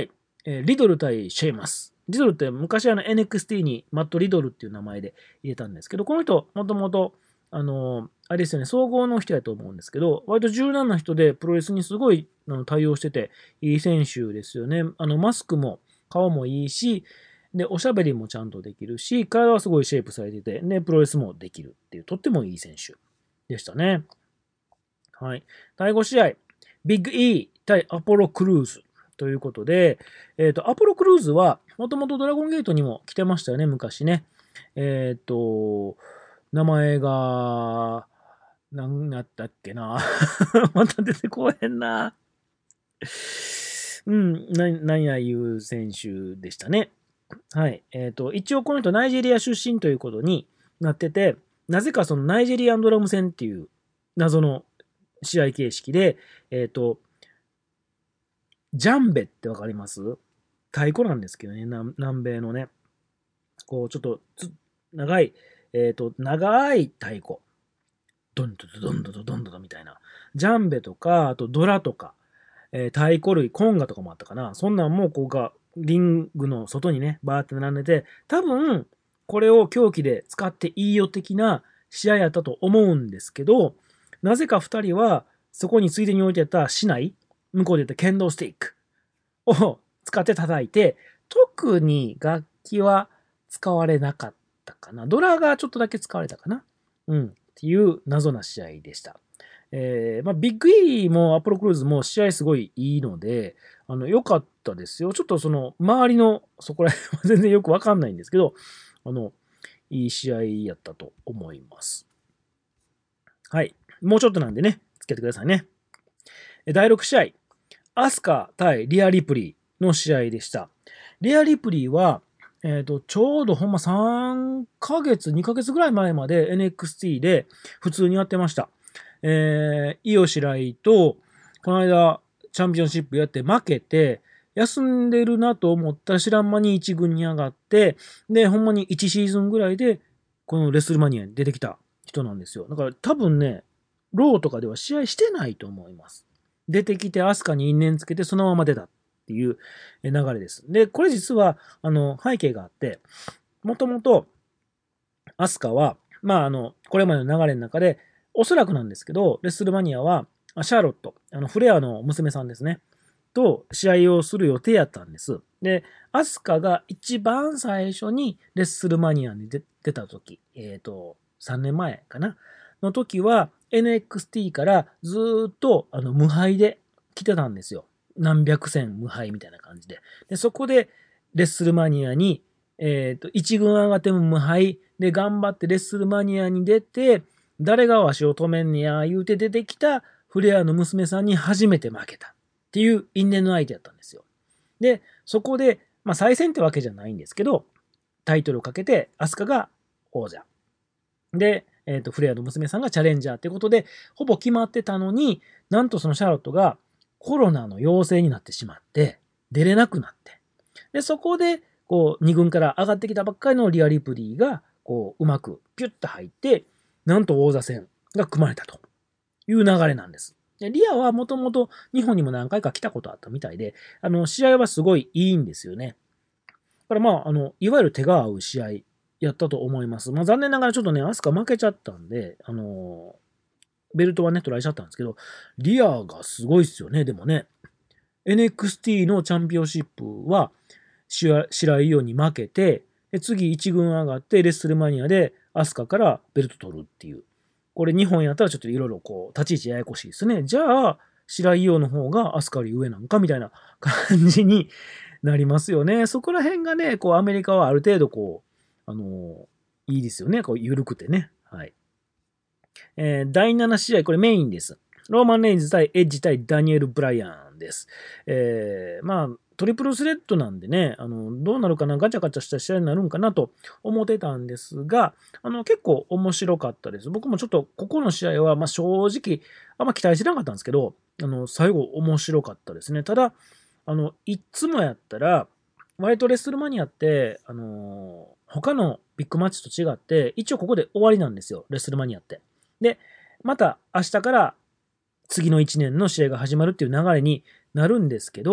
えーリドル対シェイマス。リドルって昔あの エヌエックスティー にマット・リドルっていう名前で入れたんですけど、この人、もともと、あのーあれですよね、総合の人やと思うんですけど、割と柔軟な人でプロレスにすごいあの対応してて、いい選手ですよね。あの、マスクも顔もいいし、で、おしゃべりもちゃんとできるし、体はすごいシェイプされてて、で、プロレスもできるっていう、とってもいい選手でしたね。はい。だいご試合、ビッグ E 対アポロクルーズということで、えっ、と、アポロクルーズは、もともとドラゴンゲートにも来てましたよね、昔ね。えっ、と、名前が、なんだったっけな。また出てこへんな。うん、ななんやいう選手でしたね。はい。えっ、と、一応この人ナイジェリア出身ということになってて、なぜかそのナイジェリアンドラム戦っていう謎の試合形式で、えっ、と、ジャンベってわかります？太鼓なんですけどね、南南米のね。こう、ちょっとつ長い、えっ、と、長い太鼓。ドンドドドンドドドンドドみたいな。ジャンベとか、あとドラとか、えー太鼓類、コンガとかもあったかな。そんなんもこうが、リングの外にね、バーって並んでて、多分、これを狂気で使っていいよ的な試合やったと思うんですけど、なぜか二人は、そこについでに置いてあった竹刀、向こうで言った剣道スティックを使って叩いて、特に楽器は使われなかったかな。ドラがちょっとだけ使われたかな。うん。っていう謎な試合でした。えーまあ、ビッグ E もアポロクルーズも試合すごいいいので、あの、良かったですよ。ちょっとその、周りの、そこら辺は全然よくわかんないんですけど、あの、いい試合やったと思います。はい。もうちょっとなんでね、つけてくださいね。だいろく試合、アスカ対リア・リプリーの試合でした。リア・リプリーは、えっ、と、ちょうどほんまさんかげつ、にかげつぐらい前まで エヌエックスティー で普通にやってました。えー、イオシライと、この間、チャンピオンシップやって負けて、休んでるなと思ったら知らん間にいち軍に上がって、で、ほんまにいちシーズンぐらいで、このレスルマニアに出てきた人なんですよ。だから多分ね、ローとかでは試合してないと思います。出てきて、アスカに因縁つけて、そのまま出たっていう流れです。で、これ実は、あの、背景があって、もともと、アスカは、まあ、あの、これまでの流れの中で、おそらくなんですけど、レッスルマニアは、シャーロット、あの、フレアの娘さんですね、と試合をする予定やったんです。で、アスカが一番最初にレッスルマニアに出出た時、えっ、と、さんねんまえかな、の時は、エヌエックスティー からずーっとあの無敗で来てたんですよ。何百戦無敗みたいな感じで。で、そこで、レッスルマニアに、えっ、と、一軍上がっても無敗で頑張ってレッスルマニアに出て、誰がわしを止めんねや、言うて出てきたフレアの娘さんに初めて負けたっていう因縁の相手やったんですよ。で、そこで、まあ再戦ってわけじゃないんですけど、タイトルをかけて、アスカが王者。で、えっ、と、フレアの娘さんがチャレンジャーってことで、ほぼ決まってたのに、なんとそのシャーロットがコロナの陽性になってしまって、出れなくなって。で、そこで、こう、に軍から上がってきたばっかりのリア・リプリーが、こう、うまくピュッと入って、なんと王座戦が組まれたという流れなんです。でリアはもともと日本にも何回か来たことあったみたいで、あの、試合はすごいいいんですよね。だからまあ、あの、いわゆる手が合う試合やったと思います。まあ残念ながらちょっとね、アスカ負けちゃったんで、あのベルトはね、取られちゃったんですけど、リアがすごいっすよね、でもね。エヌエックスティー のチャンピオンシップは、白井イオに負けて、で次いち軍上がって、レッスルマニアでアスカからベルト取るっていう。これ日本やったらちょっといろいろこう、立ち位置ややこしいですね。じゃあ、白井イオの方がアスカより上なんかみたいな感じになりますよね。そこら辺がね、こう、アメリカはある程度こう、あのいいですよね。こう、緩くてね。はい。えー、だいなな試合、これメインです。ローマン・レインズ対エッジ対ダニエル・ブライアンです。えー、まあ、トリプルスレッドなんでね、あの、どうなるかな、ガチャガチャした試合になるんかなと思ってたんですが、あの、結構面白かったです。僕もちょっと、ここの試合は、まあ、正直、あんま期待してなかったんですけど、あの、最後面白かったですね。ただ、あの、いつもやったら、割とレッスルマニアって、あの他のビッグマッチと違って、一応ここで終わりなんですよ、レッスルマニアって。で、また明日から次のいちねんの試合が始まるっていう流れになるんですけど、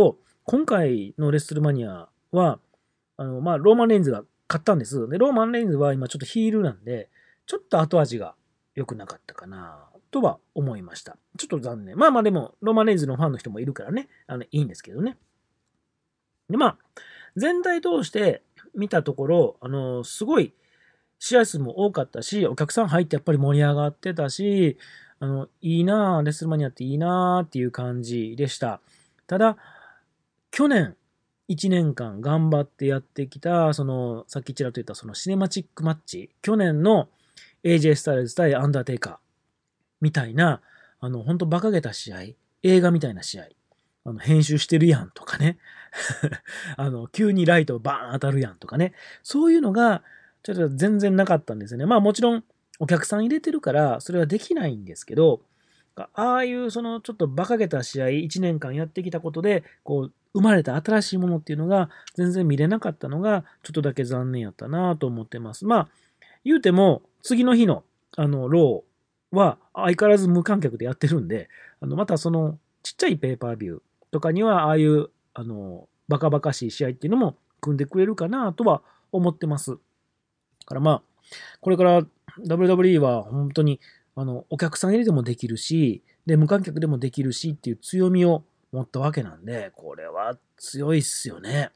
今回のレッスルマニアは、あの、まあ、ローマン・レインズが勝ったんです。で、ローマン・レインズは今ちょっとヒールなんで、ちょっと後味が良くなかったかな、とは思いました。ちょっと残念。まあまあでも、ローマン・レインズのファンの人もいるからね、あの、いいんですけどね。で、まあ、全体通して見たところ、あの、すごい試合数も多かったし、お客さん入ってやっぱり盛り上がってたし、あの、いいなぁ、レッスルマニアっていいなぁっていう感じでした。ただ、去年いちねんかん頑張ってやってきた、その、さっきちらっと言ったそのシネマチックマッチ、去年の エージェー スタイルズ対アンダーテイカーみたいな、あの、ほんと馬鹿げた試合、映画みたいな試合、あの、編集してるやんとかね、あの、急にライトバーン当たるやんとかね、そういうのが、ちょっと全然なかったんですよね。まあもちろん、お客さん入れてるから、それはできないんですけど、ああいうそのちょっと馬鹿げた試合、いちねんかんやってきたことで、こう、生まれた新しいものっていうのが全然見れなかったのが、ちょっとだけ残念やったなと思ってます。まあ、言うても、次の日の、あの、ローは相変わらず無観客でやってるんで、あの、またその、ちっちゃいペーパービューとかには、ああいう、あの、バカバカしい試合っていうのも組んでくれるかなとは思ってます。だからまあ、これから ダブリューダブリューイー は本当に、あの、お客さん入れてもできるし、で、無観客でもできるしっていう強みを持ったわけなんで、これは強いっすよね。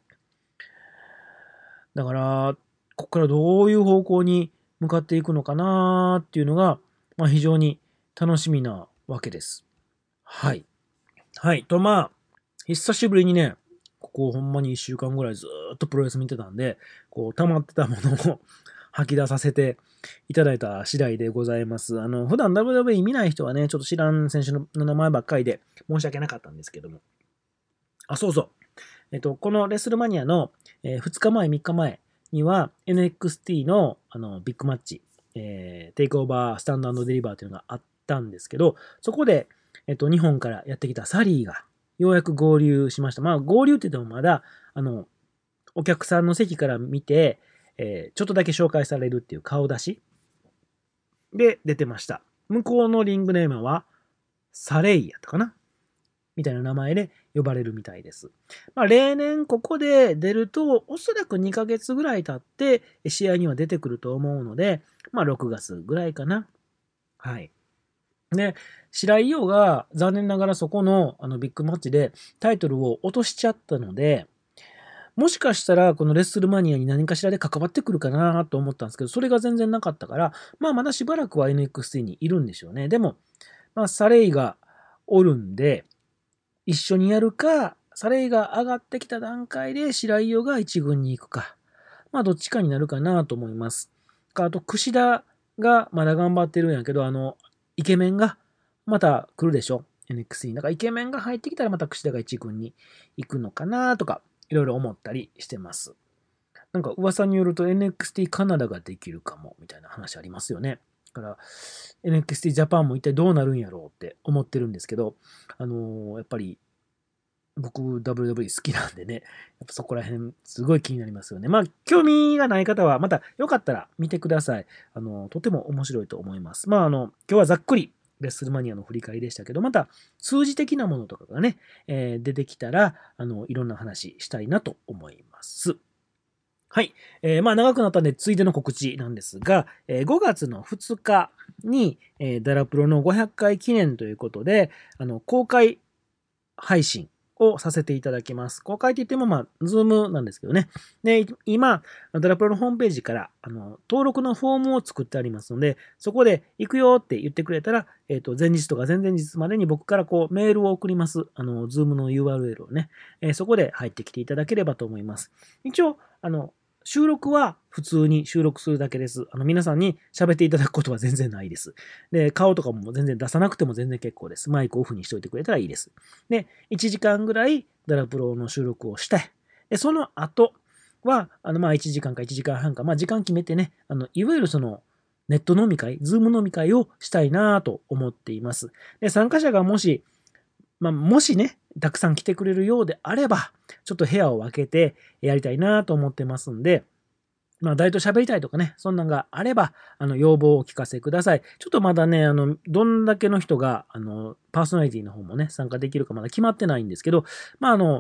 だから、ここからどういう方向に向かっていくのかなっていうのが、まあ非常に楽しみなわけです。はい。はい。と、まあ、久しぶりにね、ここほんまにいっしゅうかんぐらいずーっとプロレス見てたんで、こう、溜まってたものを吐き出させていただいた次第でございます。あの、普段 ダブリューダブリューイー 見ない人はね、ちょっと知らん選手の名前ばっかりで申し訳なかったんですけども。あ、そうそう。えっと、このレスルマニアの、えー、ふつかまえ、みっかまえには エヌエックスティー のあのビッグマッチ、えー、テイクオーバースタンド&デリバーというのがあったんですけど、そこで、えっと、日本からやってきたサリーがようやく合流しました。まあ、合流って言ってもまだ、あの、お客さんの席から見て、えー、ちょっとだけ紹介されるっていう顔出しで出てました。向こうのリングネームはサレイやったかなみたいな名前で呼ばれるみたいです。まあ、例年ここで出ると、おそらくにかげつぐらい経って試合には出てくると思うので、まあろくがつぐらいかな。はい。で、白井陽が残念ながらそこのあのビッグマッチでタイトルを落としちゃったので、もしかしたらこのレッスルマニアに何かしらで関わってくるかなと思ったんですけど、それが全然なかったから、まあまだしばらくは エヌエックスティー にいるんでしょうね。でも、まあサレイがおるんで、一緒にやるか、サレイが上がってきた段階で白井陽が一軍に行くか。まあどっちかになるかなと思います。あと、櫛田がまだ頑張ってるんやけど、あの、イケメンがまた来るでしょ。エヌエックスティー に。だからイケメンが入ってきたらまた櫛田が一軍に行くのかなとか、いろいろ思ったりしてます。なんか噂によると エヌエックスティー カナダができるかもみたいな話ありますよね。だから エヌエックスティー ジャパンも一体どうなるんやろうって思ってるんですけど、あのー、やっぱり僕 ダブリューダブリューイー 好きなんでね、やっぱそこら辺すごい気になりますよね。まあ興味がない方はまたよかったら見てください。あのー、とても面白いと思います。まああの、今日はざっくりレッスルマニアの振り返りでしたけど、また数字的なものとかがね、えー、出てきたら、あの、いろんな話したいなと思います。はい。えー、まあ長くなったんで、ついでの告知なんですが、えー、ごがつのふつかに、えー、ダラプロのごひゃっかい記念ということで、あの、公開配信をさせていただきます。公開って言っても、まあ、ズームなんですけどね。で、今、ダラプロのホームページから、あの、登録のフォームを作ってありますので、そこで行くよって言ってくれたら、えっと、前日とか前々日までに僕からこう、メールを送ります。あの、ズームの ユーアールエル をね、えー、そこで入ってきていただければと思います。一応、あの、収録は普通に収録するだけです。あの、皆さんに喋っていただくことは全然ないです。で、顔とかも全然出さなくても全然結構です。マイクオフにしておいてくれたらいいです。で、いちじかんぐらいダラプロの収録をして、で、その後は、あの、まあ、いちじかんかいちじかんはんか、まあ、時間決めてね、あの、いわゆるその、ネット飲み会、ズーム飲み会をしたいなと思っています。で、参加者がもし、まあ、もしね、たくさん来てくれるようであれば、ちょっと部屋を分けてやりたいなと思ってますんで、まあ、誰と喋りたいとかね、そんなんがあれば、あの、要望をお聞かせください。ちょっとまだね、あの、どんだけの人が、あの、パーソナリティの方もね、参加できるかまだ決まってないんですけど、まあ、あの、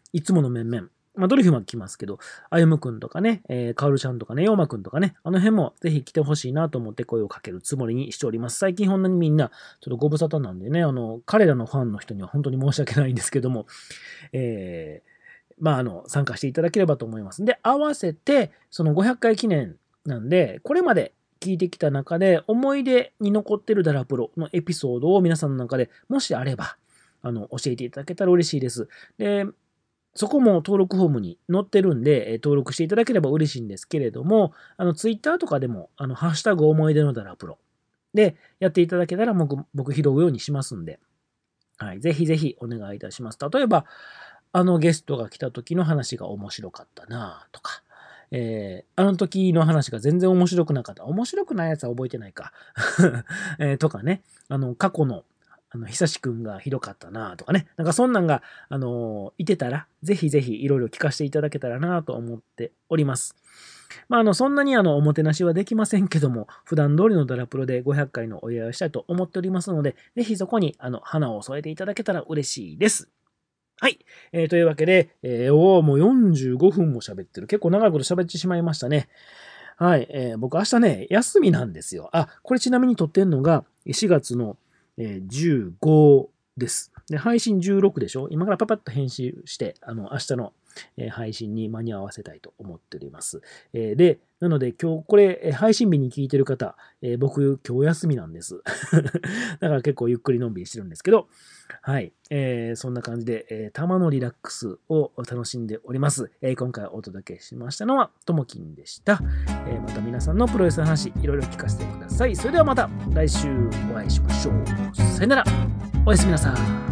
いつもの面々、まあ、ドリフも来ますけど、あゆむくんとかね、えー、かおるちゃんとかね、ようまくんとかね、あの辺もぜひ来てほしいなと思って声をかけるつもりにしております。最近ほんなにみんな、ちょっとご無沙汰なんでね、あの、彼らのファンの人には本当に申し訳ないんですけども、えー、まあ、あの、参加していただければと思います。で、合わせて、そのごひゃっかい記念なんで、これまで聞いてきた中で、思い出に残ってるダラプロのエピソードを皆さんの中でもしあれば、あの、教えていただけたら嬉しいです。で、そこも登録フォームに載ってるんで、えー登録していただければ嬉しいんですけれども、あの、ツイッターとかでも、あの、ハッシュタグ思い出のダラプロでやっていただけたら僕、僕拾うようにしますんで、はい、ぜひぜひお願いいたします。例えば、あのゲストが来た時の話が面白かったなとか、えー、あの時の話が全然面白くなかった。面白くないやつは覚えてないか。えーとかね、あの、過去の、あの、久しくんがひどかったなとかね。なんかそんなんが、あのーいてたら、ぜひぜひいろいろ聞かせていただけたらなと思っております。まあ、あの、そんなにあの、おもてなしはできませんけども、普段通りのダラプロでごひゃっかいのお祝いをしたいと思っておりますので、ぜひそこに、あの、花を添えていただけたら嬉しいです。はい。えーというわけで、えー、おー、もうよんじゅうごふんも喋ってる。結構長いこと喋ってしまいましたね。はい。えー僕明日ね、休みなんですよ。あ、これちなみに撮ってんのがしがつの、えーじゅうごです。で、配信じゅうろくでしょ？今からパパッと編集して、あの、明日の、えー配信に間に合わせたいと思っております。えーで、なので今日これ、えー配信日に聞いてる方、えー僕今日休みなんです。だから結構ゆっくりのんびりしてるんですけど、はい。えーそんな感じで、えーたまのリラックスを楽しんでおります。えー今回お届けしましたのは、ともきんでした。えーまた皆さんのプロレスの話、いろいろ聞かせてください。それではまた来週お会いしましょう。さよなら。おやすみなさい。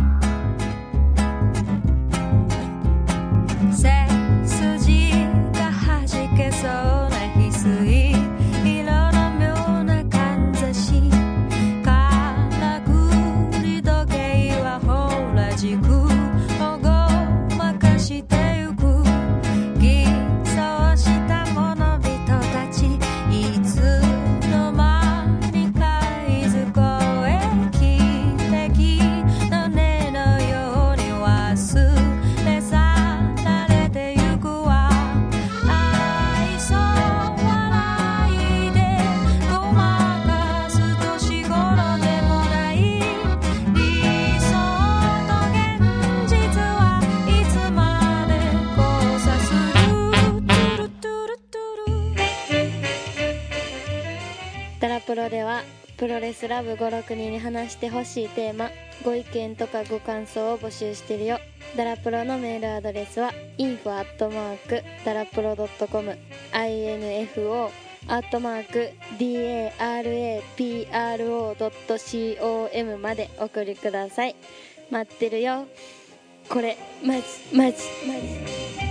背筋がはじけそうな翡翠色の妙なかんざしからくり時計はほら軸をごまかしてゆく偽装した者々たちいつの間にかいずこへ汽笛の音のように忘れ去られてゆくわ愛想笑いでごまかす年頃でもない理想と現実はいつまで交差するトゥルトゥルトゥルダラプロではプロレスラブご、ろくにんに話してほしいテーマご意見とかご感想を募集してるよ。ダラプロのメールアドレスは インフォ アットマーク ダラプロ ドットコム インフォ アットマーク ダラプロ ドットコム までお送りください。待ってるよ。これマジマジマジ